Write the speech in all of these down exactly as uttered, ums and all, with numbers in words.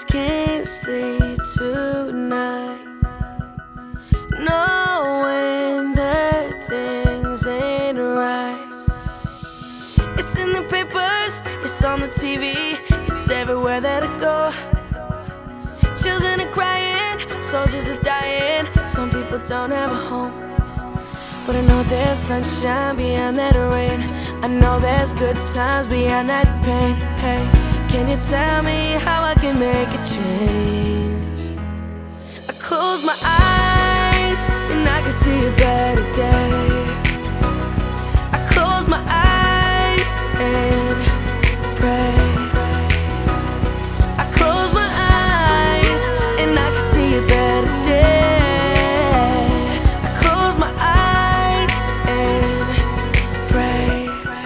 just can't sleep tonight, knowing that things ain't right. It's in the papers, it's on the T V, it's everywhere that I go. Children are crying, soldiers are dying, some people don't have a home. But I know there's sunshine beyond that rain, I know there's good times beyond that pain. Hey, can you tell me how I can make a change? I close my eyes and I can see a better day. I close my eyes and pray. I close my eyes and I can see a better day. I close my eyes and pray.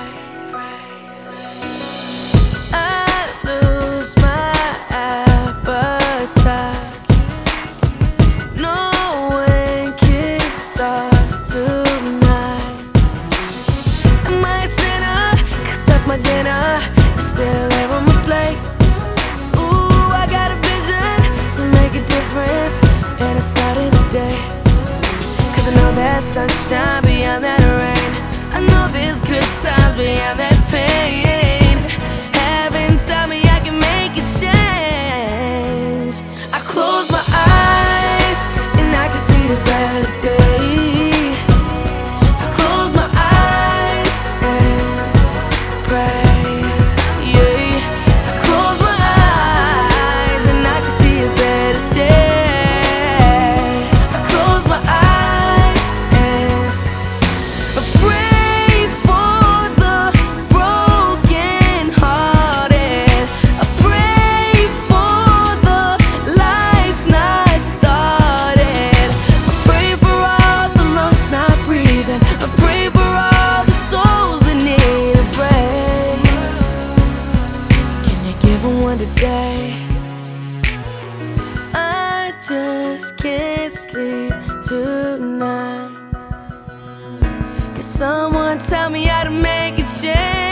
I lose my appetite, no one can stop tonight. Am I a sinner? 'Cause of my dinner is still there on my plate. Ooh, I got a vision to make a difference, and it's starting today. 'Cause I know there's sunshine beyond that rain, I know there's good times beyond that pain. Heaven tell me I can make a change. I close my eyes and I can see a better day. I close my eyes and pray. Yeah, I close my eyes and I can see a better day. I close my eyes and I pray for the broken hearted. I pray for the life not started. I pray for all the lungs not breathing. I pray for all the souls that need a break. Can you give them one today? I just can't sleep tonight. Can someone tell me how to make a change?